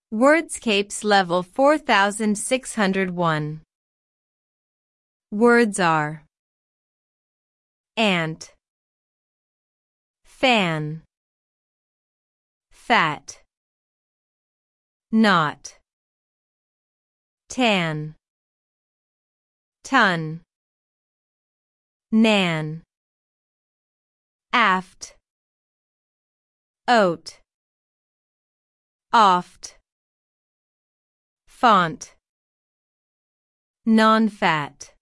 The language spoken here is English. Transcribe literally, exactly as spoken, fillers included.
Wordscapes Level four thousand six hundred one. Words are ant, fan, fat, knot, tan, ton, nan, aft, oat, oft, font, non-fat.